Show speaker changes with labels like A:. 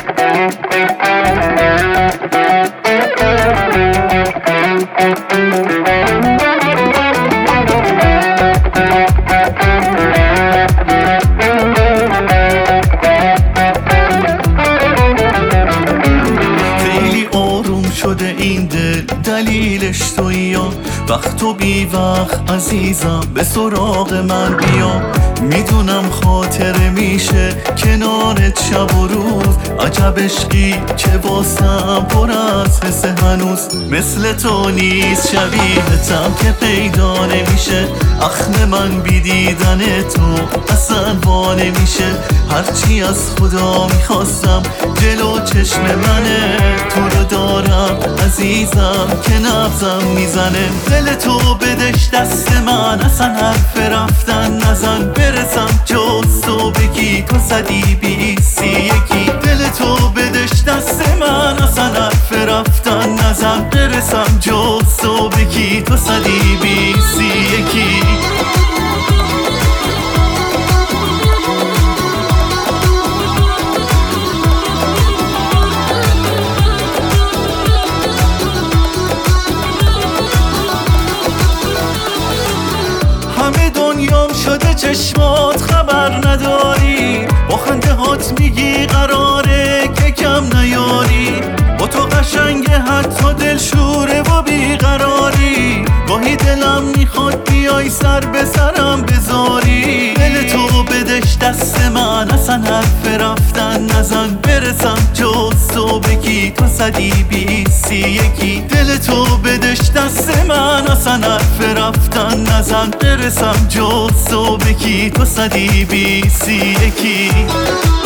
A: شده این دل دلیلش تویی یا وقت و بی وقت عزیزم به سراغ من بیا. میدونم خاطره میشه کنارت شب و روز، عجب عشقی که واسم پر از حس هنوز. مثل تو نیست شبیهتم که پیدا نمیشه، اخم من بی دیدن تو اصلا وا نمیشه. هرچی از خدا میخواستم جلو چشم منه، تو رو دارم عزیزم که نبضم میزنه. دل تو بدش دست من، اصلا حرف رفتن نزن، برسم جز تو بگی تو صدی بیستی یکی. دل تو بدش دست من، اصلا حرف رفتن نزن، برسم جز تو بگی تو صدی بیستی یکی. همه دنیام شده چشمات خبر نداری، با خنده هات میگی قراره که کم نیاری. با تو قشنگه حتی دلشوره و بیقراری، گاهی دلم میخواد بیای سر به سرم بذاری. دل تو بدش دست من، اصلا حرف رفتن نزن، برسم جز تو بگی تو صدی بیستی یکی. دل تو بدش دست من، اصلا حرف رفتن نزن، برسم جز تو بگی تو صدی بیستی یکی.